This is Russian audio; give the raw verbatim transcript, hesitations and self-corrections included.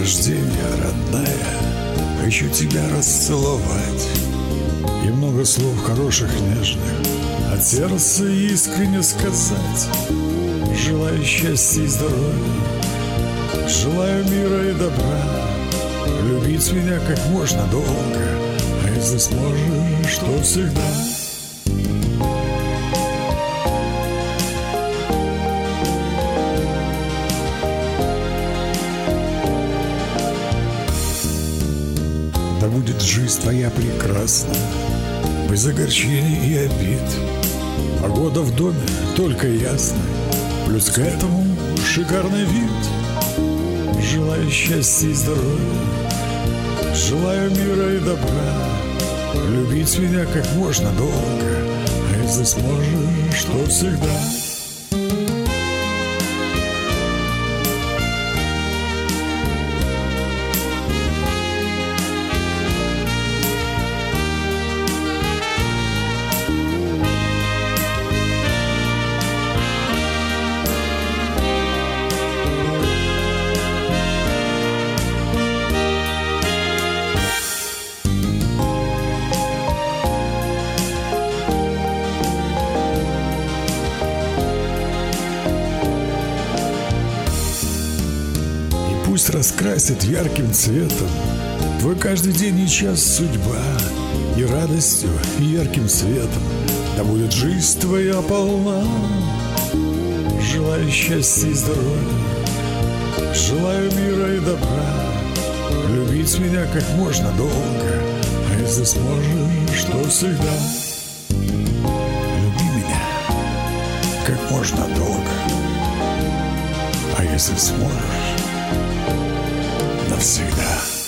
рождения, родная, хочу тебя расцеловать и много слов хороших, нежных от сердца искренне сказать. Желаю счастья и здоровья, желаю мира и добра, любить меня как можно долго, а если сможешь, то всегда. Да будет жизнь твоя прекрасна, без огорчений и обид. Погода в доме только ясная, плюс к этому шикарный вид. Желаю счастья и здоровья, желаю мира и добра, любить меня как можно долго, а если сможешь, то всегда. Пусть раскрасит ярким цветом твой каждый день и час судьба, и радостью, и ярким светом да будет жизнь твоя полна. Желаю счастья и здоровья, желаю мира и добра, любить меня как можно долго, а если сможешь, то всегда. Люби меня как можно долго, а если сможешь, навсегда.